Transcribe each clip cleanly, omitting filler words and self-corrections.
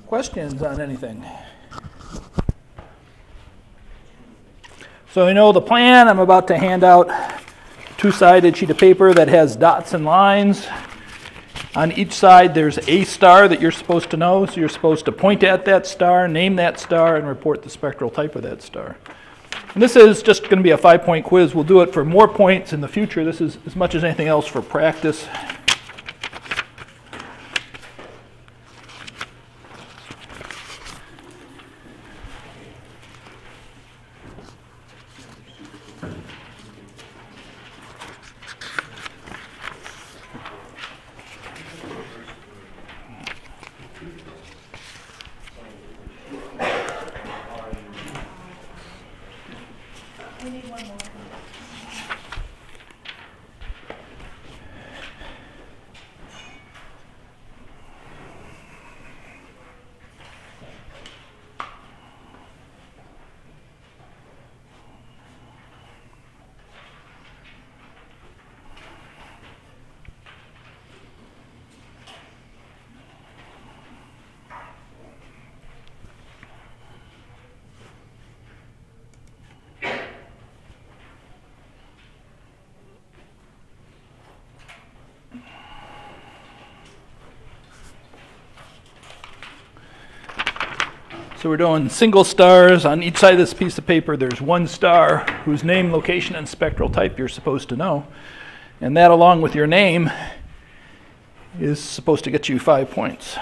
questions on anything? So you know the plan. I'm about to hand out a two-sided sheet of paper that has dots and lines. On each side there's a star that you're supposed to know, so you're supposed to point at that star, name that star, and report the spectral type of that star. And this is just going to be a 5-point quiz. We'll do it for more points in the future. This is as much as anything else for practice. So we're doing single stars. On each side of this piece of paper there's one star whose name, location, and spectral type you're supposed to know. And that, along with your name, is supposed to get you 5 points.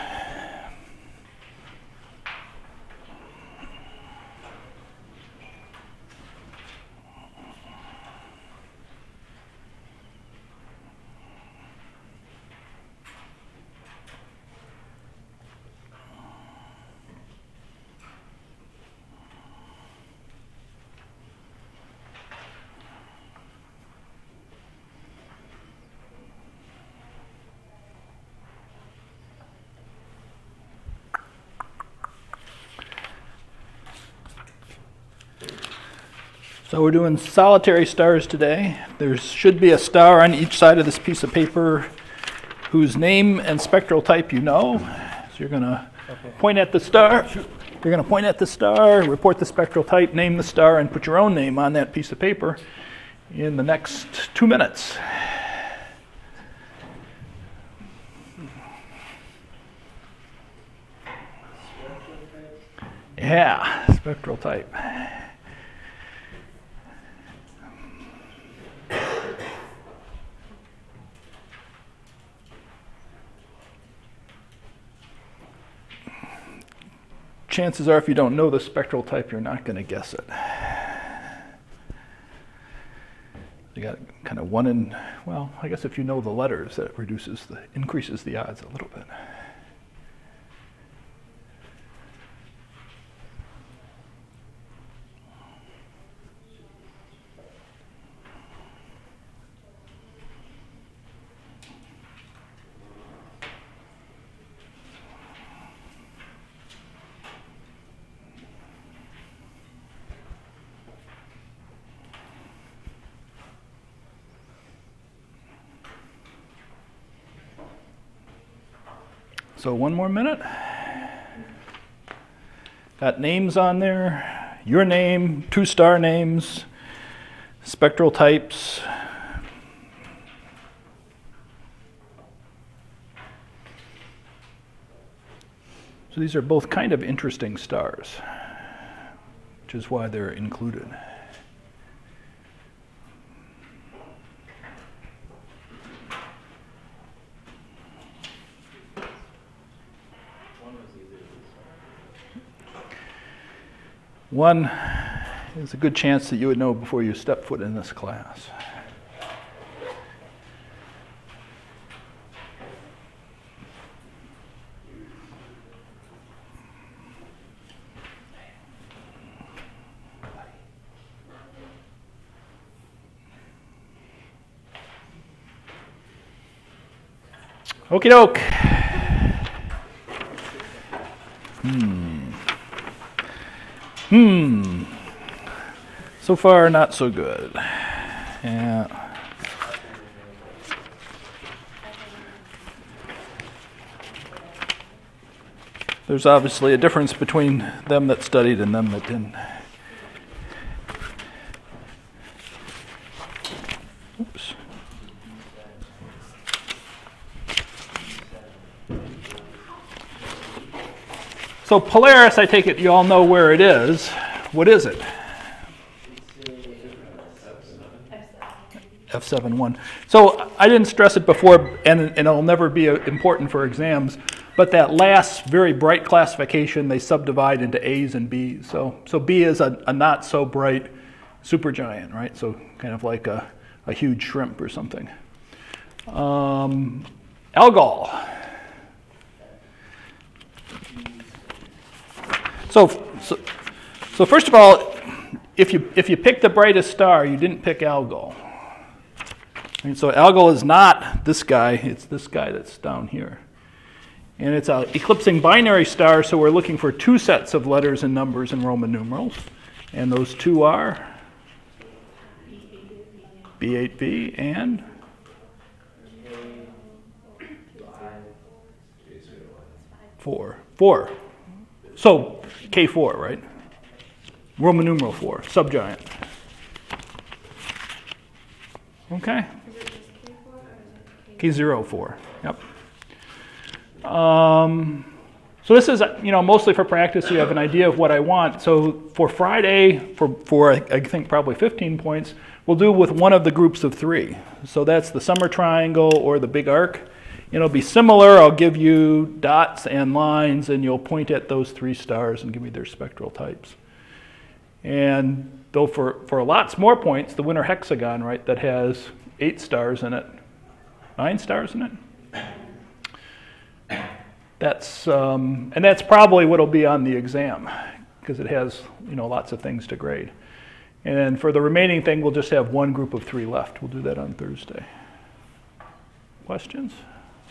So we're doing solitary stars today. There should be a star on each side of this piece of paper whose name and spectral type you know. So you're going to point at the star. You're going to point at the star, report the spectral type, name the star, and put your own name on that piece of paper in the next 2 minutes. Yeah, spectral type. Chances are, if you don't know the spectral type, you're not going to guess it. You got kind of one in, well, I guess if you know the letters, that increases the odds a little bit. So 1 more minute. Got names on there, your name, 2 star names, spectral types. So these are both kind of interesting stars, which is why they're included. One is a good chance that you would know before you step foot in this class. Okie doke. So far, not so good. Yeah. There's obviously a difference between them that studied and them that didn't. Oops. So Polaris, I take it you all know where it is. What is it? F7-1. So I didn't stress it before, and it'll never be important for exams, but that last very bright classification, they subdivide into A's and B's. So B is a not so bright supergiant, right? So kind of like a huge shrimp or something. Algol. So first of all, if you pick the brightest star, you didn't pick Algol. And so Algol is not this guy, it's this guy that's down here. And it's an eclipsing binary star, so we're looking for two sets of letters and numbers in Roman numerals. And those two are B8b and four. So K4, right? Roman numeral 4, subgiant. Okay. K04, yep. So this is, mostly for practice. You have an idea of what I want. So for Friday, for I think probably 15 points, we'll do with one of the groups of 3. So that's the summer triangle or the big arc. It'll be similar. I'll give you dots and lines, and you'll point at those 3 stars and give me their spectral types. And though for lots more points, the winter hexagon, right, that has 8 stars in it, 9 stars in it. That's and that's probably what'll be on the exam, because it has lots of things to grade. And for the remaining thing, we'll just have one group of 3 left. We'll do that on Thursday. Questions?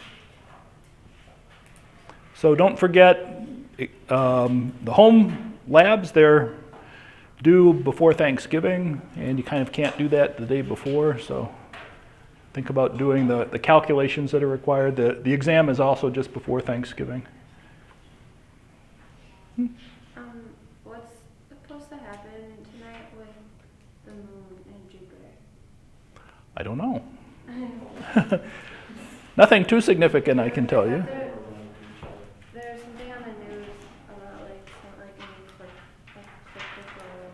So don't forget the home labs. They're due before Thanksgiving, and you kind of can't do that the day before. So think about doing the calculations that are required. The exam is also just before Thanksgiving. What's supposed to happen tonight with the moon and Jupiter? I don't know. Nothing too significant, I can tell you. There's something on the news about like an ecliptic or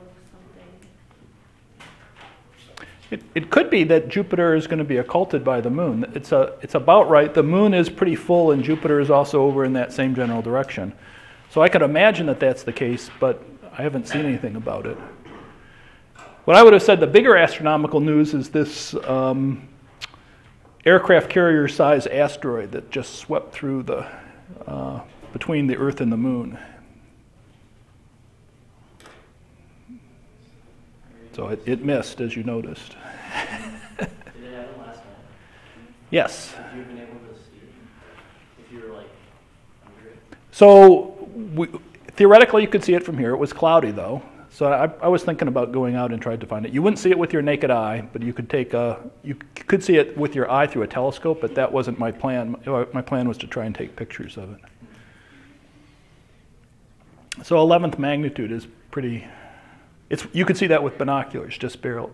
something. It could be that Jupiter is going to be occulted by the moon. It's about right. The moon is pretty full, and Jupiter is also over in that same general direction. So I could imagine that that's the case, but I haven't seen anything about it. What I would have said the bigger astronomical news is this aircraft carrier-sized asteroid that just swept through between the Earth and the moon. So it missed, as you noticed. Did it happen last night? Yes. Have you been able to see if you were under it? So theoretically, you could see it from here. It was cloudy, though. So I was thinking about going out and trying to find it. You wouldn't see it with your naked eye, but you could see it with your eye through a telescope, but that wasn't my plan. My plan was to try and take pictures of it. So 11th magnitude is pretty... You could see that with binoculars, just barely.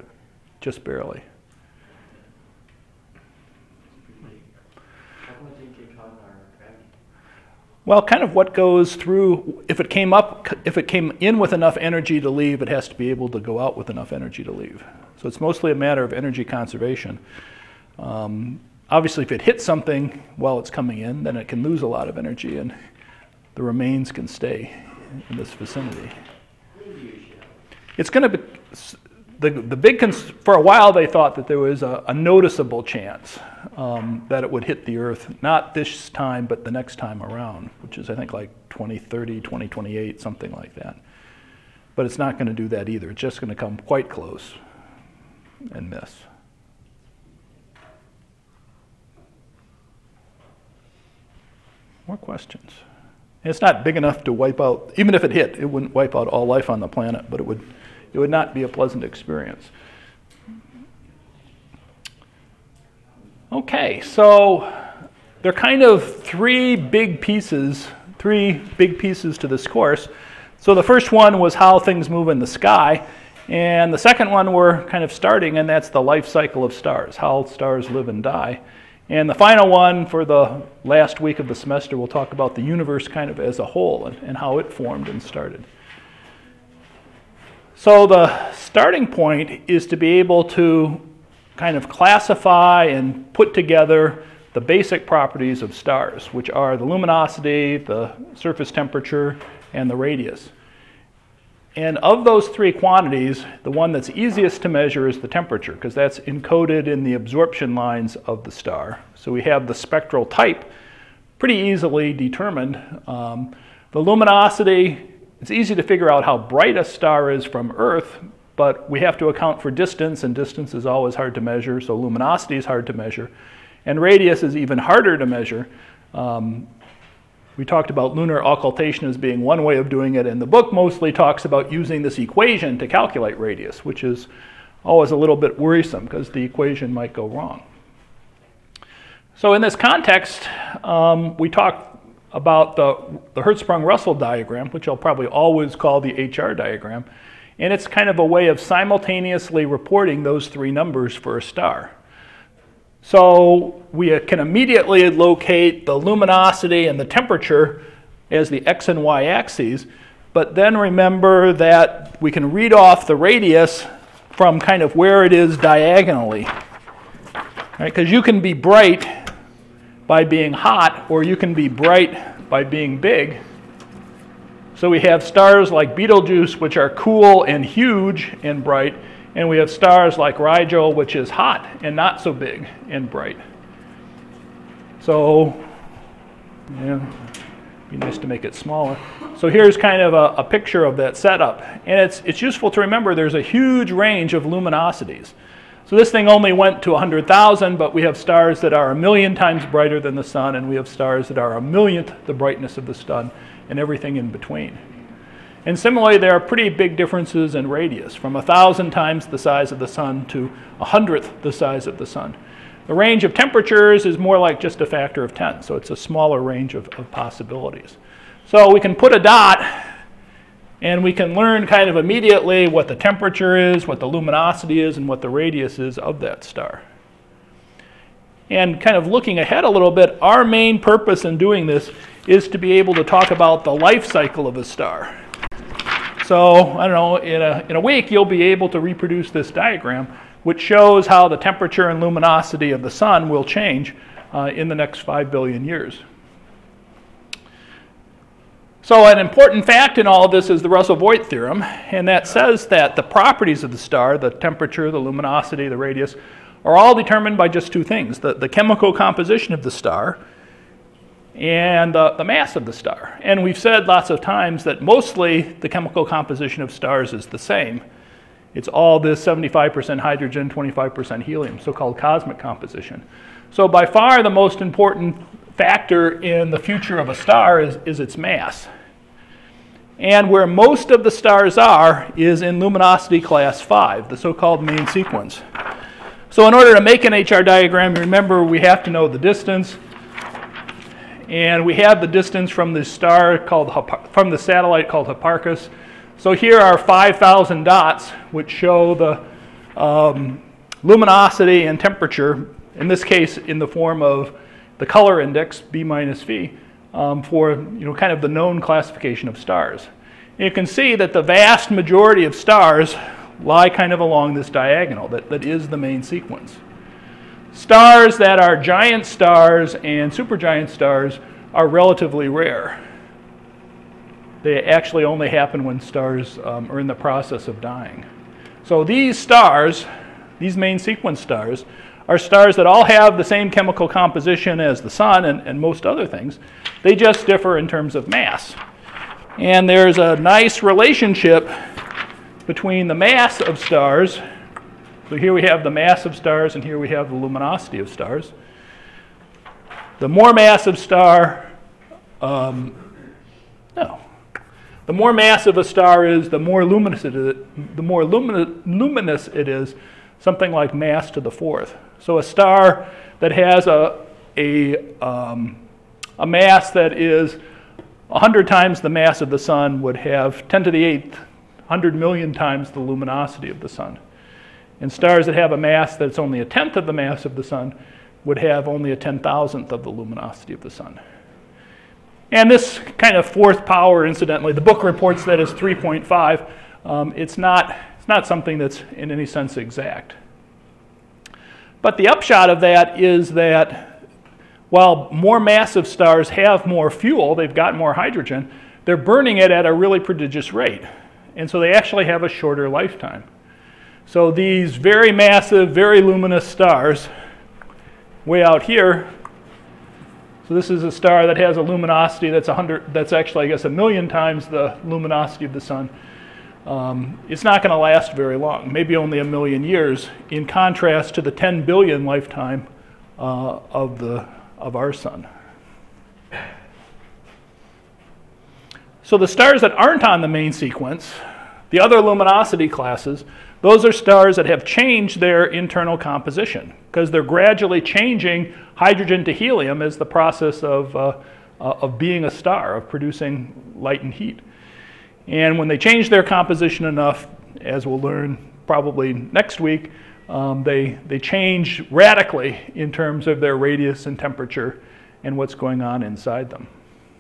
How come it didn't get caught in our gravity? Well, kind of what goes through, if it came in with enough energy to leave, it has to be able to go out with enough energy to leave. So it's mostly a matter of energy conservation. Obviously, if it hits something while it's coming in, then it can lose a lot of energy, and the remains can stay in this vicinity. It's going to be, the big, for a while they thought that there was a noticeable chance that it would hit the Earth, not this time, but the next time around, which is I think like 2030, 2028, something like that. But it's not going to do that either. It's just going to come quite close and miss. More questions? It's not big enough to wipe out, even if it hit, it wouldn't wipe out all life on the planet, but it would not be a pleasant experience. Okay, so there are kind of 3 big pieces three big pieces to this course. So the first one was how things move in the sky, and the second one we're kind of starting, and that's the life cycle of stars, how stars live and die. And the final one for the last week of the semester, we'll talk about the universe kind of as a whole and how it formed and started. So the starting point is to be able to kind of classify and put together the basic properties of stars, which are the luminosity, the surface temperature, and the radius. And of those three quantities, the one that's easiest to measure is the temperature, because that's encoded in the absorption lines of the star. So we have the spectral type pretty easily determined. The luminosity, it's easy to figure out how bright a star is from Earth, but we have to account for distance, and distance is always hard to measure, so luminosity is hard to measure. And radius is even harder to measure. We talked about lunar occultation as being one way of doing it, and the book mostly talks about using this equation to calculate radius, which is always a little bit worrisome because the equation might go wrong. So in this context, we talked about the Hertzsprung-Russell diagram, which I'll probably always call the HR diagram, and it's kind of a way of simultaneously reporting those three numbers for a star. So we can immediately locate the luminosity and the temperature as the x and y axes, but then remember that we can read off the radius from kind of where it is diagonally. Right? Because you can be bright by being hot, or you can be bright by being big. So we have stars like Betelgeuse, which are cool and huge and bright, and we have stars like Rigel, which is hot and not so big and bright. So, yeah, it'd be nice to make it smaller. So here's kind of a picture of that setup. And it's useful to remember there's a huge range of luminosities. So this thing only went to 100,000, but we have stars that are 1,000,000 times brighter than the sun, and we have stars that are 1,000,000th the brightness of the sun, and everything in between. And similarly, there are pretty big differences in radius, from 1,000 times the size of the sun to 100th the size of the sun. The range of temperatures is more like just a factor of 10, so it's a smaller range of possibilities. So we can put a dot, and we can learn kind of immediately what the temperature is, what the luminosity is, and what the radius is of that star. And kind of looking ahead a little bit, our main purpose in doing this is to be able to talk about the life cycle of a star. So, I don't know, in a week you'll be able to reproduce this diagram, which shows how the temperature and luminosity of the sun will change in the next 5 billion years. So an important fact in all of this is the Russell-Voigt theorem, and that says that the properties of the star, the temperature, the luminosity, the radius, are all determined by just two things, the chemical composition of the star and the mass of the star. And we've said lots of times that mostly the chemical composition of stars is the same. It's all this 75% hydrogen, 25% helium, so-called cosmic composition. So by far the most important factor in the future of a star is its mass. And where most of the stars are is in luminosity class 5, the so-called main sequence. So in order to make an HR diagram, remember we have to know the distance. And we have the distance from the star from the satellite called Hipparchus. So here are 5,000 dots, which show the luminosity and temperature, in this case in the form of the color index, B minus V, for kind of the known classification of stars. And you can see that the vast majority of stars lie kind of along this diagonal that is the main sequence. Stars that are giant stars and supergiant stars are relatively rare. They actually only happen when stars are in the process of dying. So these stars, these main sequence stars, are stars that all have the same chemical composition as the sun and most other things. They just differ in terms of mass. And there's a nice relationship between the mass of stars. So here we have the mass of stars, and here we have the luminosity of stars. The more massive star, the more massive a star is, the more luminous it is, luminous it is, something like mass to the fourth. So a star that has a mass that is 100 times the mass of the sun would have 10 to the 8th, 100 million times the luminosity of the sun. And stars that have a mass that's only a tenth of the mass of the sun would have only a 10,000th of the luminosity of the sun. And this kind of fourth power, incidentally, the book reports that as 3.5. It's not something that's in any sense exact. But the upshot of that is that while more massive stars have more fuel, they've got more hydrogen, they're burning it at a really prodigious rate. And so they actually have a shorter lifetime. So these very massive, very luminous stars, way out here, so this is a star that has a luminosity that's actually, I guess, 1 million times the luminosity of the sun. It's not going to last very long, maybe only 1 million years, in contrast to the 10 billion lifetime of our sun. So the stars that aren't on the main sequence, the other luminosity classes, those are stars that have changed their internal composition because they're gradually changing hydrogen to helium as the process of being a star, of producing light and heat. And when they change their composition enough, as we'll learn probably next week, they change radically in terms of their radius and temperature and what's going on inside them.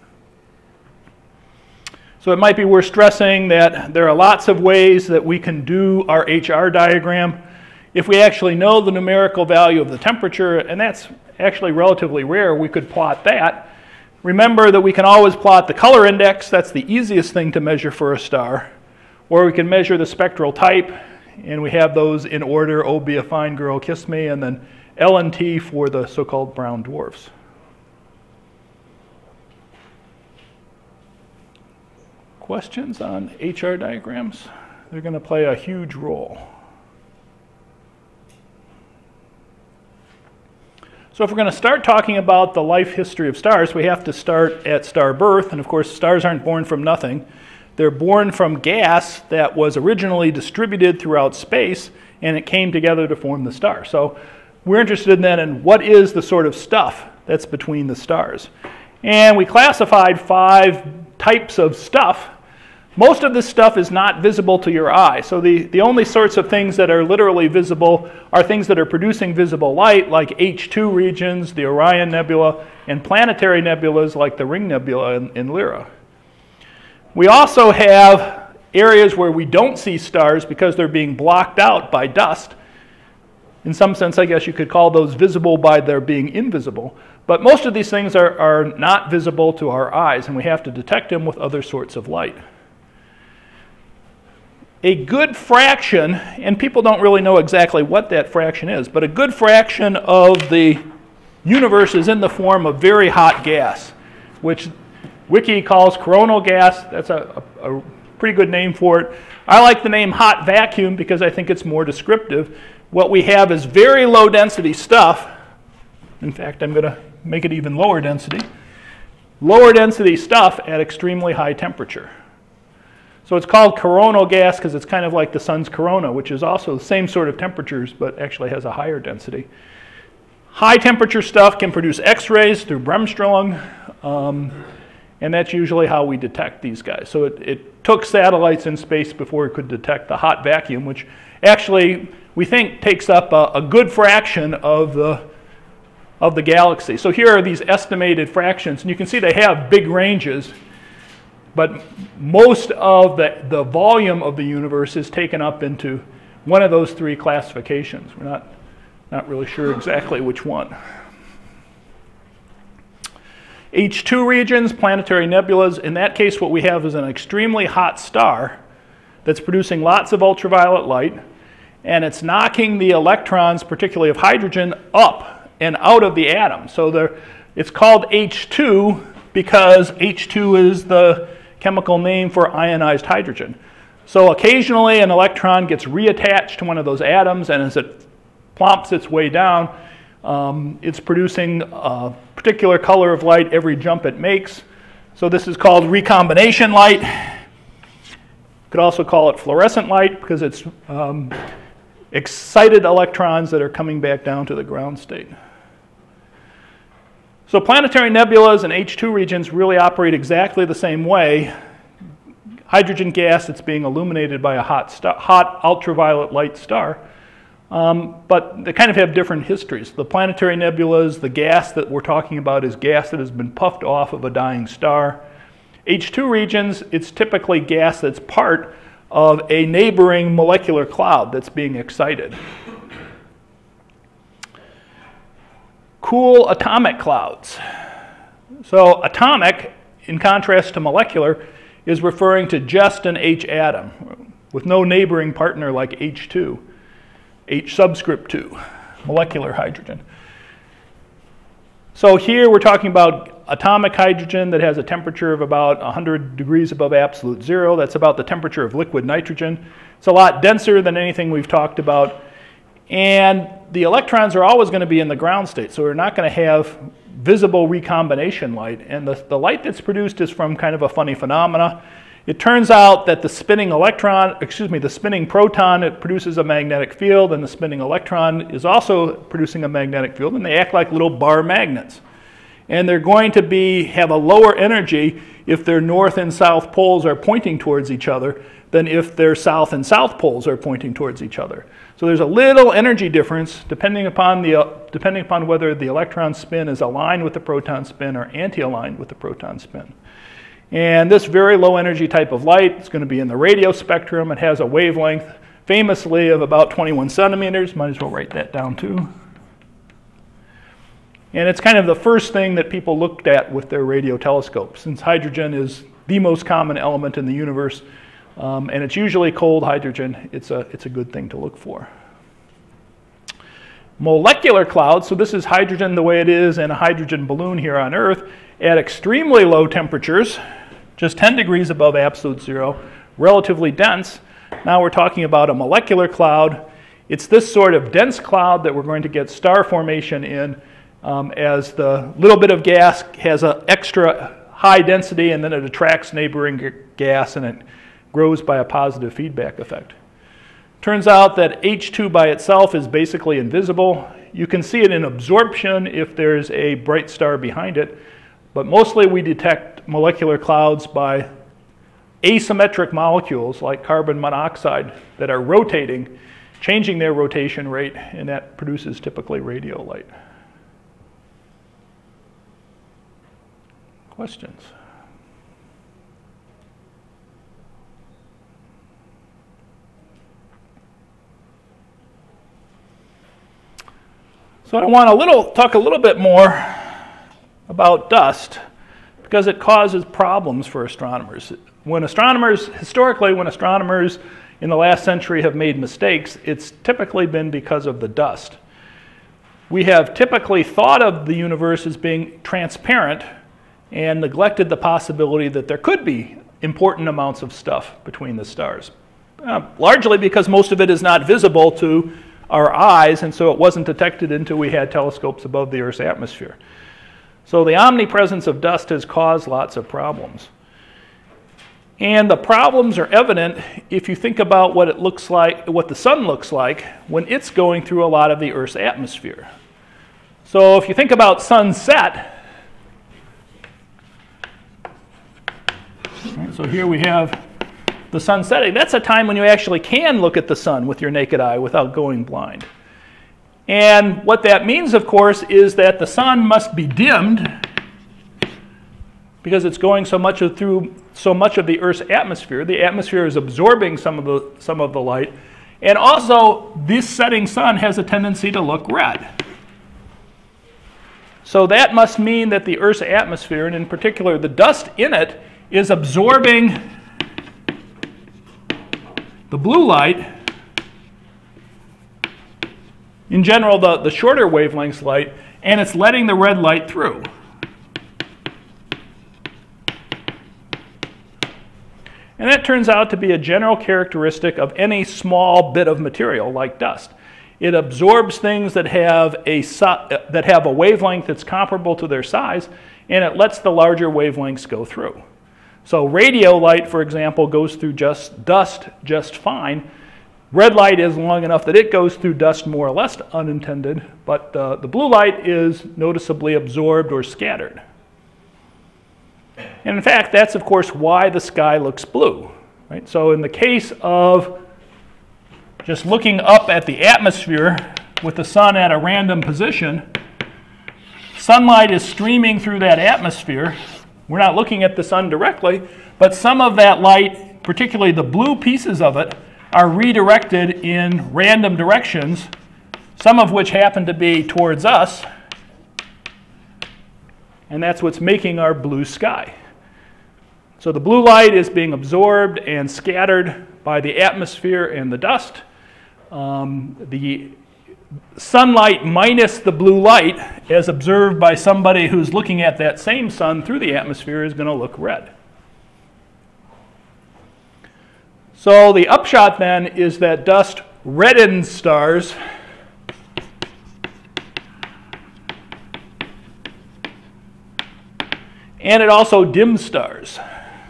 So it might be worth stressing that there are lots of ways that we can do our HR diagram. If we actually know the numerical value of the temperature, and that's actually relatively rare, we could plot that. Remember that we can always plot the color index. That's the easiest thing to measure for a star. Or we can measure the spectral type, and we have those in order: O, be a fine girl, kiss me, and then L and T for the so-called brown dwarfs. Questions on HR diagrams? They're going to play a huge role. So if we're going to start talking about the life history of stars, we have to start at star birth. And of course, stars aren't born from nothing. They're born from gas that was originally distributed throughout space, and it came together to form the star. So we're interested then in what is the sort of stuff that's between the stars. And we classified 5 types of stuff. Most of this stuff is not visible to your eye. So the only sorts of things that are literally visible are things that are producing visible light, like H2 regions, the Orion Nebula, and planetary nebulas like the Ring Nebula in Lyra. We also have areas where we don't see stars because they're being blocked out by dust. In some sense, I guess you could call those visible by their being invisible. But most of these things are not visible to our eyes, and we have to detect them with other sorts of light. A good fraction, and people don't really know exactly what that fraction is, but a good fraction of the universe is in the form of very hot gas, which Wiki calls coronal gas. That's a pretty good name for it. I like the name hot vacuum because I think it's more descriptive. What we have is very low density stuff. In fact, I'm going to make it even lower density. Lower density stuff at extremely high temperature. So it's called coronal gas because it's kind of like the sun's corona, which is also the same sort of temperatures, but actually has a higher density. High temperature stuff can produce X-rays through Bremsstrahlung, and that's usually how we detect these guys. So it took satellites in space before it could detect the hot vacuum, which actually we think takes up a good fraction of the galaxy. So here are these estimated fractions, and you can see they have big ranges. But most of the volume of the universe is taken up into one of those 3 classifications. We're not really sure exactly which one. H2 regions, planetary nebulas. In that case, what we have is an extremely hot star that's producing lots of ultraviolet light, and it's knocking the electrons, particularly of hydrogen, up and out of the atom. So it's called H2 because H2 is the chemical name for ionized hydrogen. So occasionally an electron gets reattached to one of those atoms, and as it plomps its way down, it's producing a particular color of light every jump it makes. So this is called recombination light. You could also call it fluorescent light because it's excited electrons that are coming back down to the ground state. So planetary nebulas and H2 regions really operate exactly the same way. Hydrogen gas that's being illuminated by a hot ultraviolet light star. But they kind of have different histories. The planetary nebulas, the gas that we're talking about is gas that has been puffed off of a dying star. H2 regions, it's typically gas that's part of a neighboring molecular cloud that's being excited. Cool atomic clouds. So atomic, in contrast to molecular, is referring to just an H atom with no neighboring partner like H2, H subscript 2, molecular hydrogen. So here we're talking about atomic hydrogen that has a temperature of about 100 degrees above absolute zero. That's about the temperature of liquid nitrogen. It's a lot denser than anything we've talked about. And the electrons are always going to be in the ground state, so we're not going to have visible recombination light. And the light that's produced is from kind of a funny phenomena. It turns out that the spinning the spinning proton, it produces a magnetic field, and the spinning electron is also producing a magnetic field, and they act like little bar magnets. And they're going to have a lower energy if their north and south poles are pointing towards each other than if their south and south poles are pointing towards each other. So there's a little energy difference depending upon whether the electron spin is aligned with the proton spin or anti-aligned with the proton spin. And this very low energy type of light is going to be in the radio spectrum. It has a wavelength famously of about 21 centimeters. Might as well write that down too. And it's kind of the first thing that people looked at with their radio telescopes, since hydrogen is the most common element in the universe, and it's usually cold hydrogen. It's a good thing to look for. Molecular clouds, so this is hydrogen the way it is in a hydrogen balloon here on Earth, at extremely low temperatures, just 10 degrees above absolute zero, relatively dense. Now we're talking about a molecular cloud. It's this sort of dense cloud that we're going to get star formation in, as the little bit of gas has an extra high density and then it attracts neighboring gas and it grows by a positive feedback effect. Turns out that H2 by itself is basically invisible. You can see it in absorption if there's a bright star behind it, but mostly we detect molecular clouds by asymmetric molecules like carbon monoxide that are rotating, changing their rotation rate, and that produces typically radio light. Questions? So I want to talk a little bit more about dust because it causes problems for astronomers. Historically, when astronomers in the last century have made mistakes, it's typically been because of the dust. We have typically thought of the universe as being transparent and neglected the possibility that there could be important amounts of stuff between the stars. Largely because most of it is not visible to our eyes, and so it wasn't detected until we had telescopes above the Earth's atmosphere. So the omnipresence of dust has caused lots of problems. And the problems are evident if you think about what it looks like, what the sun looks like when it's going through a lot of the Earth's atmosphere. So if you think about sunset, so here we have the sun setting. That's a time when you actually can look at the sun with your naked eye without going blind. And what that means, of course, is that the sun must be dimmed because it's going through so much of the Earth's atmosphere. The atmosphere is absorbing some of the light. And also, this setting sun has a tendency to look red. So that must mean that the Earth's atmosphere, and in particular the dust in it, is absorbing the blue light, in general the shorter wavelengths light, and it's letting the red light through. And that turns out to be a general characteristic of any small bit of material like dust. It absorbs things that have a wavelength that's comparable to their size, and it lets the larger wavelengths go through. So radio light, for example, goes through dust just fine. Red light is long enough that it goes through dust more or less unintended, but the blue light is noticeably absorbed or scattered. And in fact, that's of course why the sky looks blue. Right? So in the case of just looking up at the atmosphere with the sun at a random position, sunlight is streaming through that atmosphere. We're not looking at the sun directly, but some of that light, particularly the blue pieces of it, are redirected in random directions, some of which happen to be towards us, and that's what's making our blue sky. So the blue light is being absorbed and scattered by the atmosphere and the dust. The sunlight minus the blue light, as observed by somebody who's looking at that same sun through the atmosphere, is going to look red. So the upshot then is that dust reddens stars and it also dims stars.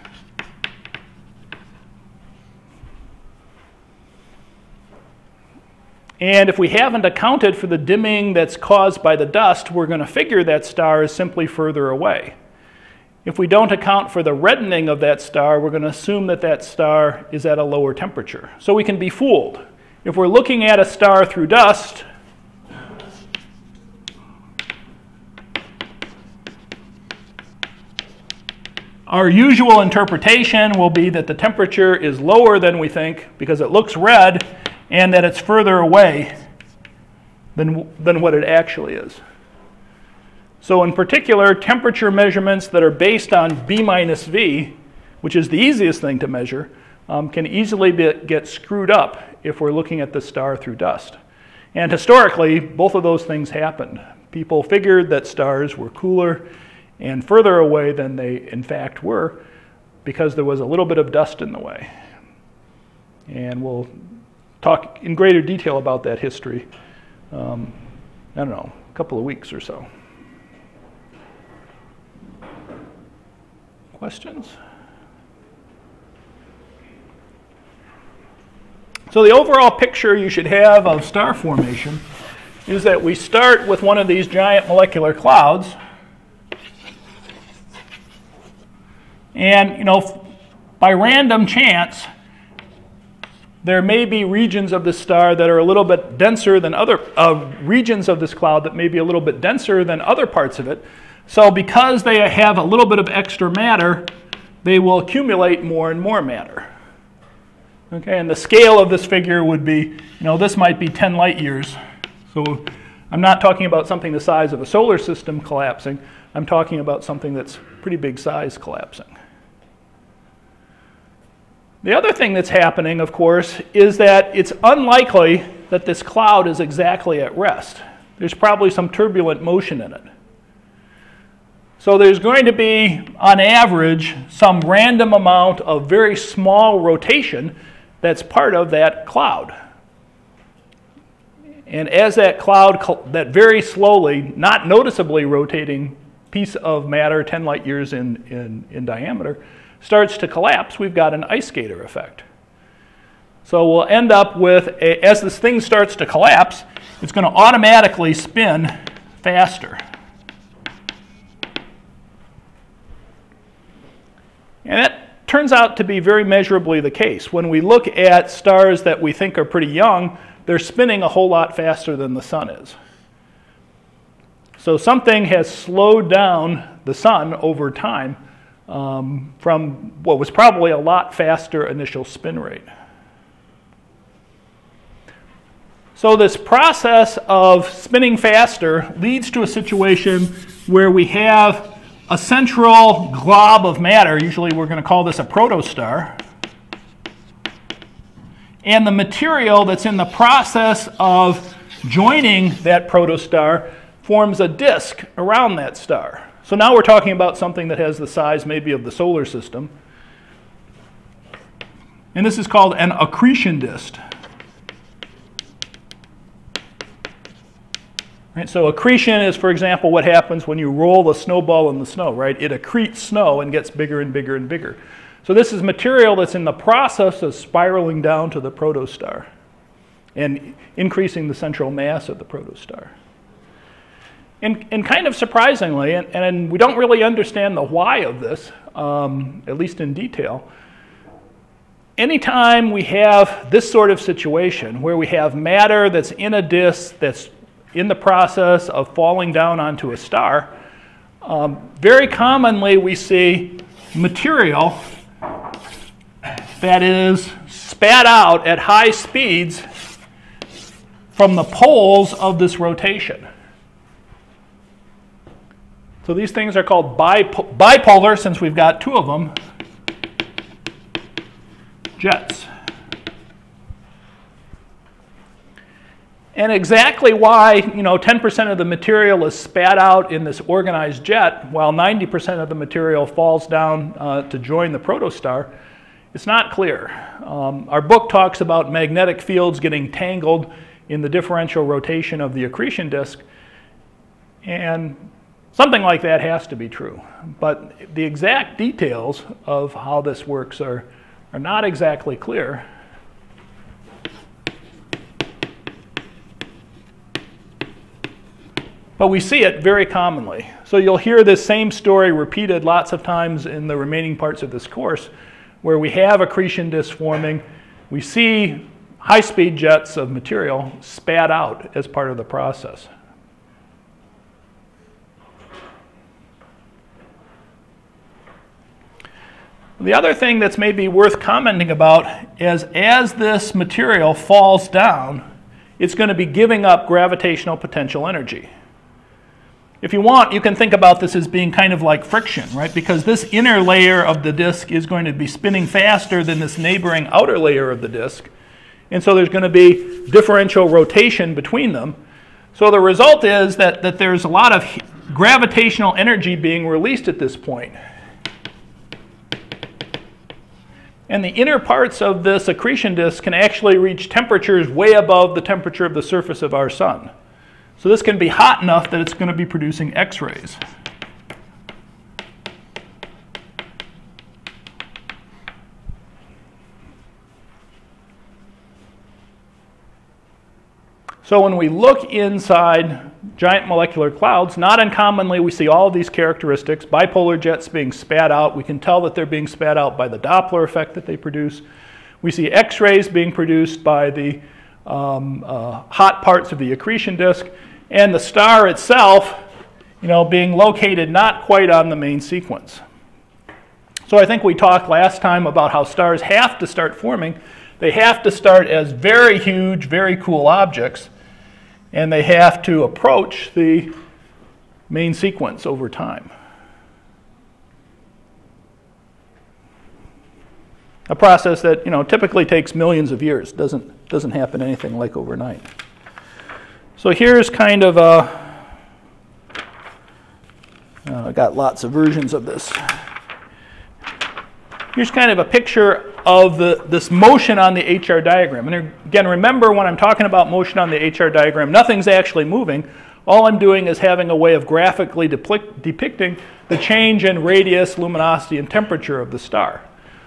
And if we haven't accounted for the dimming that's caused by the dust, we're going to figure that star is simply further away. If we don't account for the reddening of that star, we're going to assume that that star is at a lower temperature. So we can be fooled. If we're looking at a star through dust, our usual interpretation will be that the temperature is lower than we think because it looks red and that it's further away than what it actually is. So in particular, temperature measurements that are based on B minus V, which is the easiest thing to measure, can easily get screwed up if we're looking at the star through dust. And historically, both of those things happened. People figured that stars were cooler and further away than they in fact were because there was a little bit of dust in the way. And we'll talk in greater detail about that history, I don't know, a couple of weeks or so. Questions? So the overall picture you should have of star formation is that we start with one of these giant molecular clouds. And, by random chance, there may be regions of this star that are a little bit denser than other regions of this cloud that may be a little bit denser than other parts of it. So because they have a little bit of extra matter, they will accumulate more and more matter. Okay, and the scale of this figure would be, this might be 10 light years. So I'm not talking about something the size of a solar system collapsing. I'm talking about something that's pretty big size collapsing. The other thing that's happening, of course, is that it's unlikely that this cloud is exactly at rest. There's probably some turbulent motion in it. So there's going to be, on average, some random amount of very small rotation that's part of that cloud. And as that cloud, that very slowly, not noticeably rotating piece of matter, 10 light years in diameter, starts to collapse, we've got an ice skater effect. So we'll end up with, as this thing starts to collapse, it's going to automatically spin faster. And that turns out to be very measurably the case. When we look at stars that we think are pretty young, they're spinning a whole lot faster than the sun is. So something has slowed down the sun over time from what was probably a lot faster initial spin rate. So this process of spinning faster leads to a situation where we have a central glob of matter, usually we're going to call this a protostar, and the material that's in the process of joining that protostar forms a disk around that star. So now we're talking about something that has the size maybe of the solar system. And this is called an accretion disk. Right, so accretion is, for example, what happens when you roll a snowball in the snow, right? It accretes snow and gets bigger and bigger and bigger. So this is material that's in the process of spiraling down to the protostar. and increasing the central mass of the protostar. And kind of surprisingly, and we don't really understand the why of this, at least in detail, anytime we have this sort of situation where we have matter that's in a disk that's in the process of falling down onto a star, very commonly we see material that is spat out at high speeds from the poles of this rotation. So these things are called bipolar, since we've got two of them, jets. And exactly why 10% of the material is spat out in this organized jet while 90% of the material falls down to join the protostar, it's not clear. Our book talks about magnetic fields getting tangled in the differential rotation of the accretion disk, and something like that has to be true. But the exact details of how this works are not exactly clear. But we see it very commonly. So you'll hear this same story repeated lots of times in the remaining parts of this course, where we have accretion disks forming. We see high-speed jets of material spat out as part of the process. The other thing that's maybe worth commenting about is as this material falls down, it's going to be giving up gravitational potential energy. If you want, you can think about this as being kind of like friction, right? Because this inner layer of the disk is going to be spinning faster than this neighboring outer layer of the disk. And so there's going to be differential rotation between them. So the result is that there's a lot of gravitational energy being released at this point. And the inner parts of this accretion disk can actually reach temperatures way above the temperature of the surface of our sun. So this can be hot enough that it's going to be producing X-rays. So when we look inside giant molecular clouds, not uncommonly we see all of these characteristics, bipolar jets being spat out. We can tell that they're being spat out by the Doppler effect that they produce. We see X-rays being produced by the hot parts of the accretion disk, and the star itself, being located not quite on the main sequence. So I think we talked last time about how stars have to start forming. They have to start as very huge, very cool objects, and they have to approach the main sequence over time. A process that typically takes millions of years, doesn't happen anything like overnight. So here's kind of I got lots of versions of this. Here's kind of a picture of this motion on the HR diagram. And again, remember when I'm talking about motion on the HR diagram, nothing's actually moving. All I'm doing is having a way of graphically depicting the change in radius, luminosity, and temperature of the star.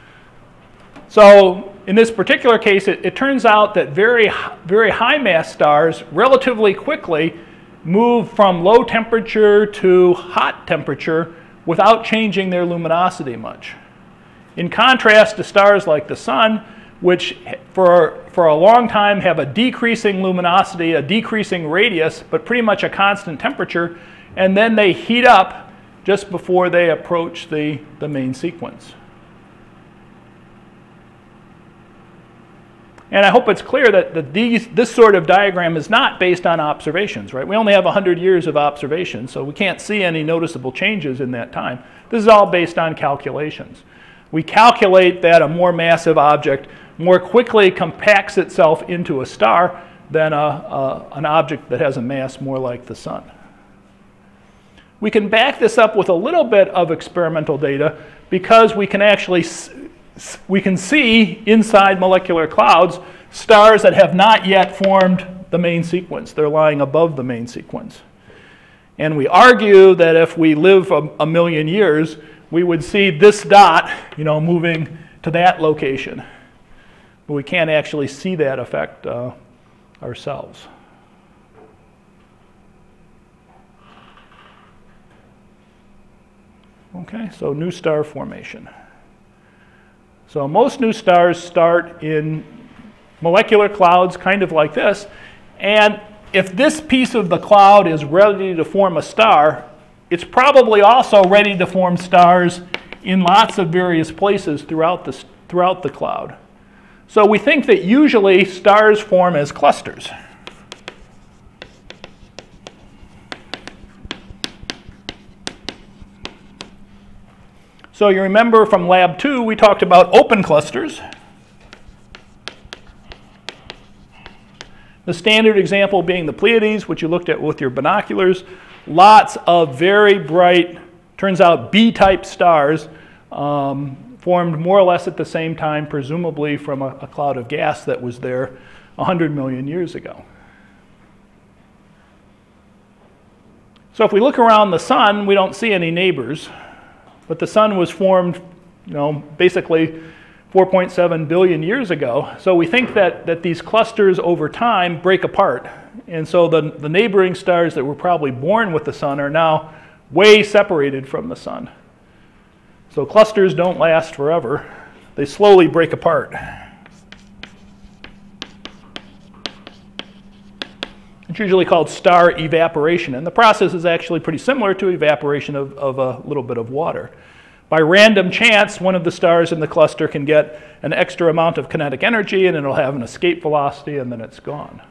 So in this particular case, it turns out that very high mass stars relatively quickly move from low temperature to hot temperature without changing their luminosity much. In contrast to stars like the Sun, which for a long time have a decreasing luminosity, a decreasing radius, but pretty much a constant temperature, and then they heat up just before they approach the main sequence. And I hope it's clear that this sort of diagram is not based on observations, right? We only have 100 years of observation, so we can't see any noticeable changes in that time. This is all based on calculations. We calculate that a more massive object more quickly compacts itself into a star than an object that has a mass more like the Sun. We can back this up with a little bit of experimental data because we can actually see inside molecular clouds stars that have not yet formed the main sequence. They're lying above the main sequence. And we argue that if we live a million years, we would see this dot, moving to that location. But we can't actually see that effect ourselves. Okay, so new star formation. So most new stars start in molecular clouds kind of like this, and if this piece of the cloud is ready to form a star, it's probably also ready to form stars in lots of various places throughout the cloud. So we think that usually stars form as clusters. So you remember from lab 2, we talked about open clusters. The standard example being the Pleiades, which you looked at with your binoculars. Lots of very bright, turns out B-type stars formed more or less at the same time, presumably from a cloud of gas that was there 100 million years ago. So if we look around the sun, we don't see any neighbors. But the sun was formed, basically 4.7 billion years ago. So we think that these clusters over time break apart. And so the neighboring stars that were probably born with the sun are now way separated from the sun. So clusters don't last forever. They slowly break apart. It's usually called star evaporation, and the process is actually pretty similar to evaporation of a little bit of water. By random chance, one of the stars in the cluster can get an extra amount of kinetic energy, and it'll have an escape velocity, and then it's gone.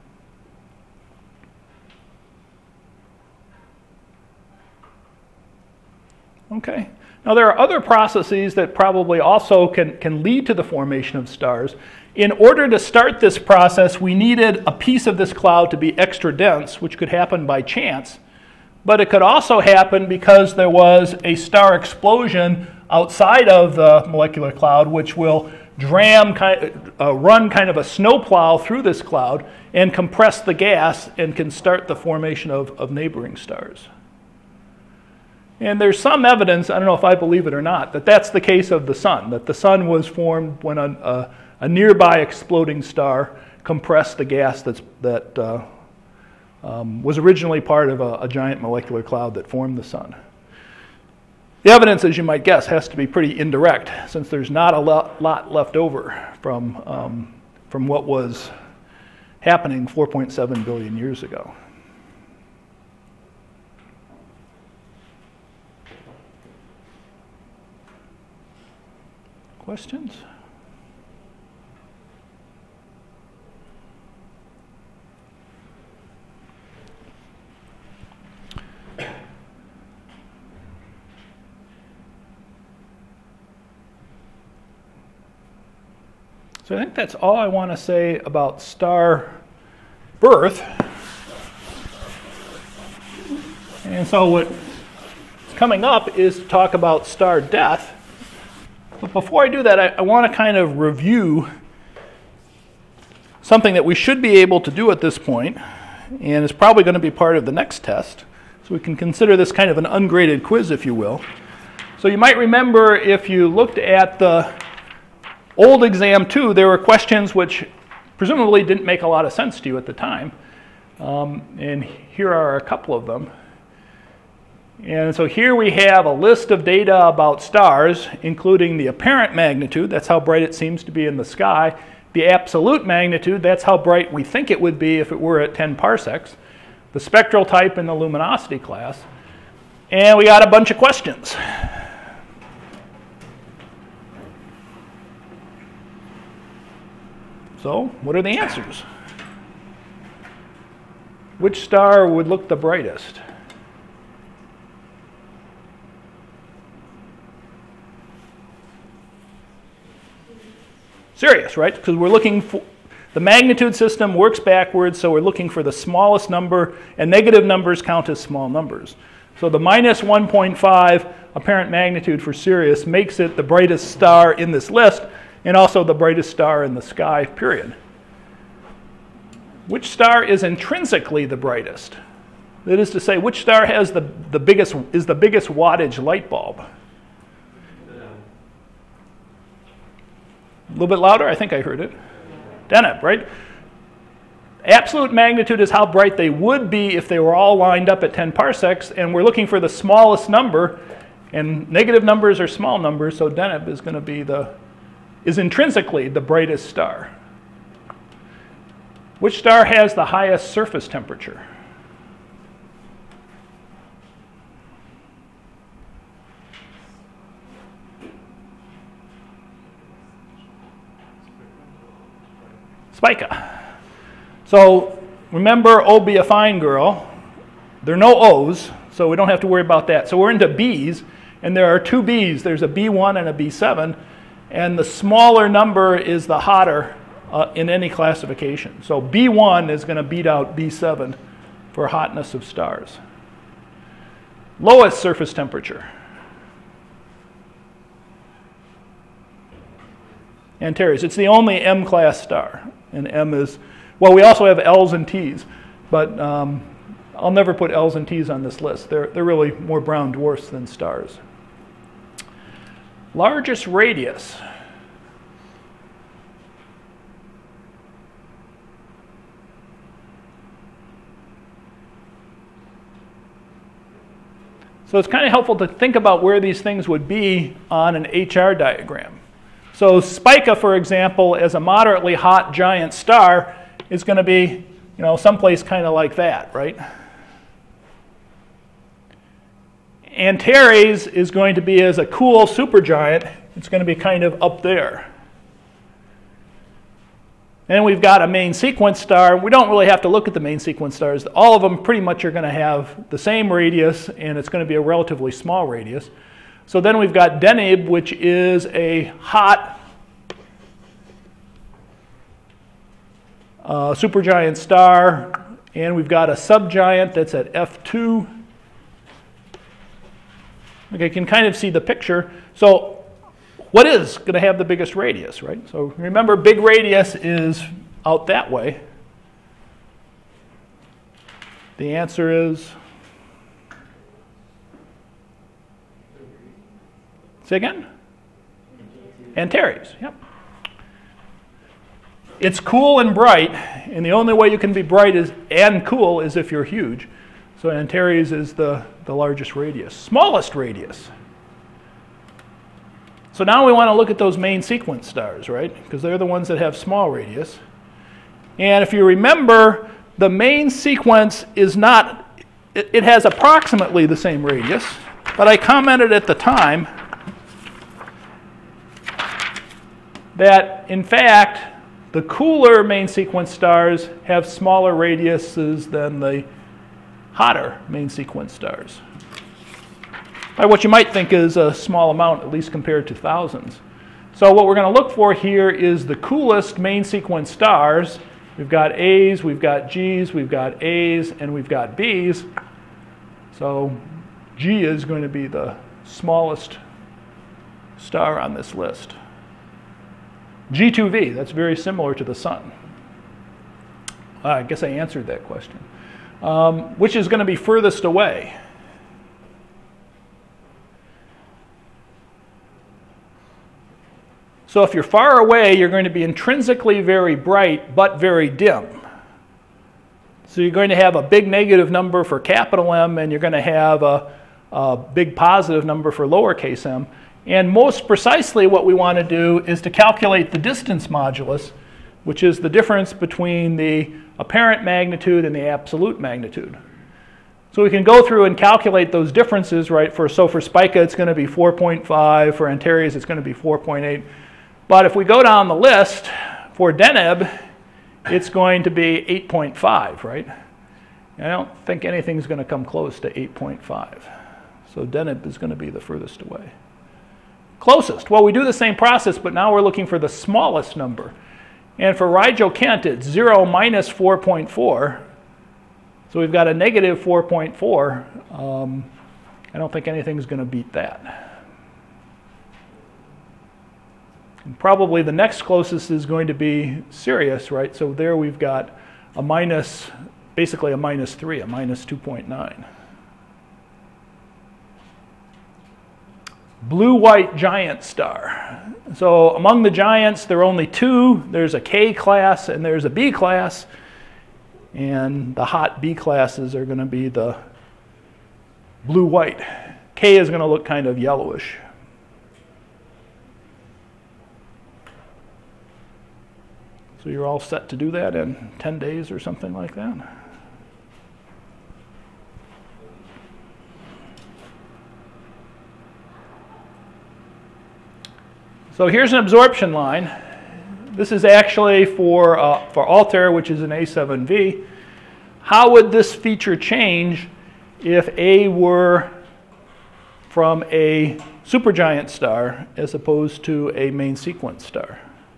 Okay. Now there are other processes that probably also can lead to the formation of stars. In order to start this process, we needed a piece of this cloud to be extra dense, which could happen by chance. But it could also happen because there was a star explosion outside of the molecular cloud, which will run kind of a snowplow through this cloud and compress the gas and can start the formation of neighboring stars. And there's some evidence, I don't know if I believe it or not, that that's the case of the sun, that the sun was formed when a nearby exploding star compressed the gas that was originally part of a giant molecular cloud that formed the sun. The evidence, as you might guess, has to be pretty indirect, since there's not a lot left over from what was happening 4.7 billion years ago. Questions? So I think that's all I want to say about star birth. And so what's coming up is to talk about star death. But before I do that, I want to kind of review something that we should be able to do at this point, and is probably going to be part of the next test. So we can consider this kind of an ungraded quiz, if you will. So you might remember if you looked at the old exam 2, there were questions which presumably didn't make a lot of sense to you at the time. And here are a couple of them. And so here we have a list of data about stars, including the apparent magnitude, that's how bright it seems to be in the sky, the absolute magnitude, that's how bright we think it would be if it were at 10 parsecs, the spectral type and the luminosity class, and we got a bunch of questions. So, what are the answers? Which star would look the brightest? Sirius, right? Because we're looking for, the magnitude system works backwards, so we're looking for the smallest number, and negative numbers count as small numbers. So the minus 1.5 apparent magnitude for Sirius makes it the brightest star in this list, and also the brightest star in the sky, period. Which star is intrinsically the brightest? That is to say, which star has the biggest wattage light bulb? A little bit louder? I think I heard it. Deneb, right? Absolute magnitude is how bright they would be if they were all lined up at 10 parsecs, and we're looking for the smallest number, and negative numbers are small numbers, so Deneb is going to be is intrinsically the brightest star. Which star has the highest surface temperature? Spica. So remember, O be a fine girl. There are no O's, so we don't have to worry about that. So we're into B's, and there are two B's. There's a B1 and a B7, and the smaller number is the hotter in any classification. So B1 is going to beat out B7 for hotness of stars. Lowest surface temperature. Antares. It's the only M-class star, and M is, well, we also have L's and T's, but I'll never put L's and T's on this list. They're really more brown dwarfs than stars. Largest radius. So it's kind of helpful to think about where these things would be on an HR diagram. So Spica, for example, as a moderately hot giant star, is going to be, someplace kind of like that, right? Antares is going to be as a cool supergiant. It's going to be kind of up there. And we've got a main sequence star. We don't really have to look at the main sequence stars. All of them pretty much are going to have the same radius, and it's going to be a relatively small radius. So then we've got Deneb, which is a hot supergiant star, and we've got a subgiant that's at F2. Okay, you can kind of see the picture. So what is going to have the biggest radius, right? So remember, big radius is out that way. The answer is, say again? Antares, yep. It's cool and bright, and the only way you can be bright and cool is if you're huge. So Antares is the largest radius. Smallest radius. So now we want to look at those main sequence stars, right? Because they're the ones that have small radius. And if you remember, the main sequence is not, it has approximately the same radius, but I commented at the time that, in fact, the cooler main sequence stars have smaller radiuses than the hotter main sequence stars. By what you might think is a small amount, at least compared to thousands. So what we're going to look for here is the coolest main sequence stars. We've got A's, we've got G's, we've got A's, and we've got B's. So G is going to be the smallest star on this list. G2V, that's very similar to the sun. I guess I answered that question. Which is going to be furthest away? So if you're far away, you're going to be intrinsically very bright, but very dim. So you're going to have a big negative number for capital M, and you're going to have a big positive number for lowercase m. And most precisely what we want to do is to calculate the distance modulus, which is the difference between the apparent magnitude and the absolute magnitude. So we can go through and calculate those differences, right? So for Spica, it's going to be 4.5. For Antares, it's going to be 4.8. But if we go down the list, for Deneb, it's going to be 8.5, right? And I don't think anything's going to come close to 8.5. So Deneb is going to be the furthest away. Closest, well, we do the same process, but now we're looking for the smallest number. And for Rigel Kent, it's 0 minus 4.4. So we've got a negative 4.4. I don't think anything's going to beat that. And probably the next closest is going to be Sirius, right? So there we've got a minus, basically a minus 3, a minus 2.9. Blue-white giant star. So among the giants, there are only two. There's a K class and there's a B class. And the hot B classes are going to be the blue-white. K is going to look kind of yellowish. So you're all set to do that in 10 days or something like that? So here's an absorption line. This is actually for Altair, which is an A7V. How would this feature change if A were from a supergiant star as opposed to a main sequence star?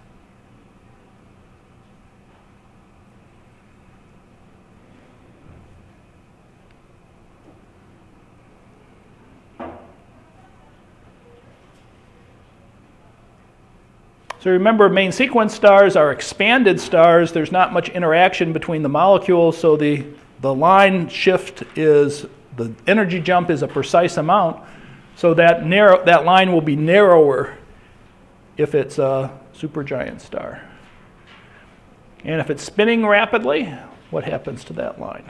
So remember, main sequence stars are expanded stars. There's not much interaction between the molecules, so the line shift is, the energy jump is a precise amount, so that line will be narrower if it's a supergiant star. And if it's spinning rapidly, what happens to that line?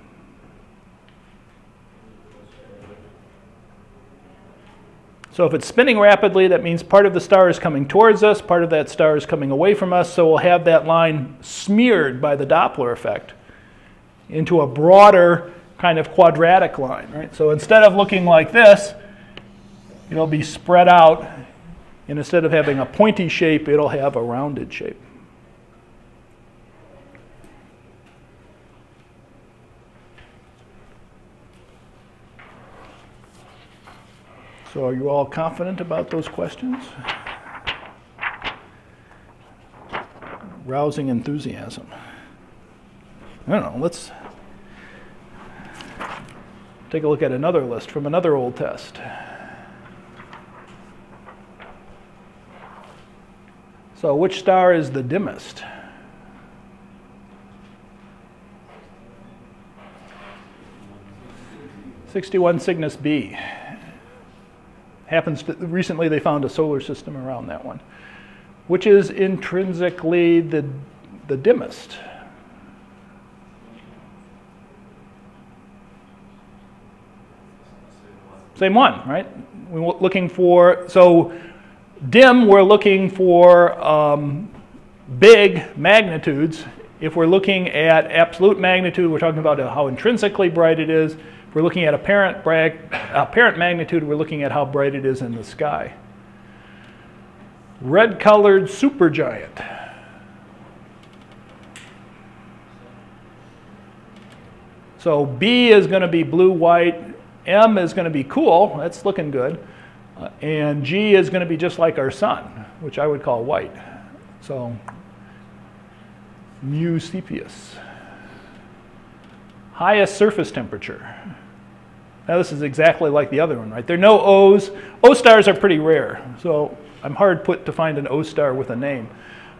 So if it's spinning rapidly, that means part of the star is coming towards us, part of that star is coming away from us, so we'll have that line smeared by the Doppler effect into a broader kind of quadratic line, right? So instead of looking like this, it'll be spread out, and instead of having a pointy shape, it'll have a rounded shape. So are you all confident about those questions? Rousing enthusiasm. I don't know, let's take a look at another list from another old test. So which star is the dimmest? (61 Cygnus b). Recently they found a solar system around that one. Which is intrinsically the dimmest? Same one, right? We're looking for, so dim, we're looking for big magnitudes. If we're looking at absolute magnitude, we're talking about how intrinsically bright it is. If we're looking at apparent magnitude, we're looking at how bright it is in the sky. Red-colored supergiant. So B is going to be blue-white. M is going to be cool. That's looking good. And G is going to be just like our sun, which I would call white. So mu Cepheus. Highest surface temperature. Now this is exactly like the other one, right? There are no O's. O stars are pretty rare, so I'm hard put to find an O star with a name.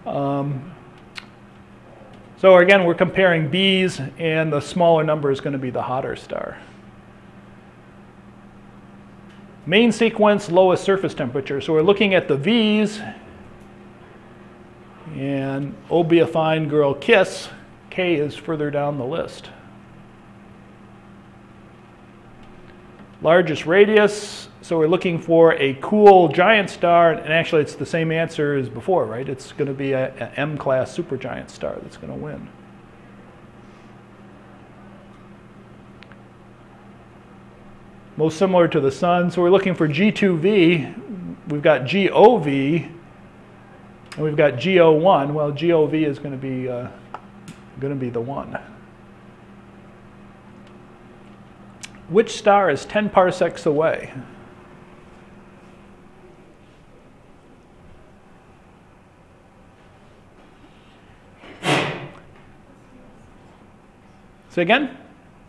So again, we're comparing B's, and the smaller number is going to be the hotter star. Main sequence, lowest surface temperature. So we're looking at the V's, and O be a fine girl kiss. K is further down the list. Largest radius, so we're looking for a cool giant star, and actually it's the same answer as before, right? It's going to be an M-class supergiant star that's going to win. Most similar to the sun, so we're looking for G2V. We've got GOV, and we've got GO1. Well, GOV is going to be the one. Which star is 10 parsecs away? Say again?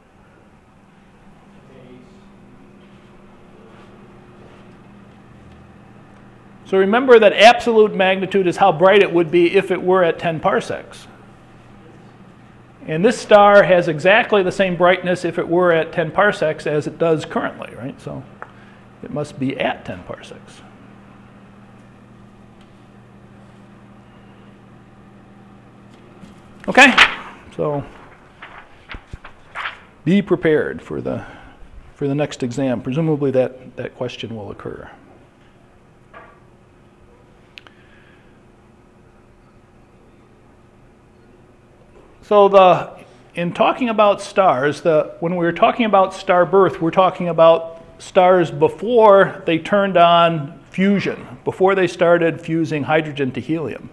So remember that absolute magnitude is how bright it would be if it were at 10 parsecs. And this star has exactly the same brightness if it were at 10 parsecs as it does currently, right? So it must be at 10 parsecs. Okay, so be prepared for the next exam. Presumably that question will occur. So in talking about stars, when we were talking about star birth, we're talking about stars before they turned on fusion, before they started fusing hydrogen to helium.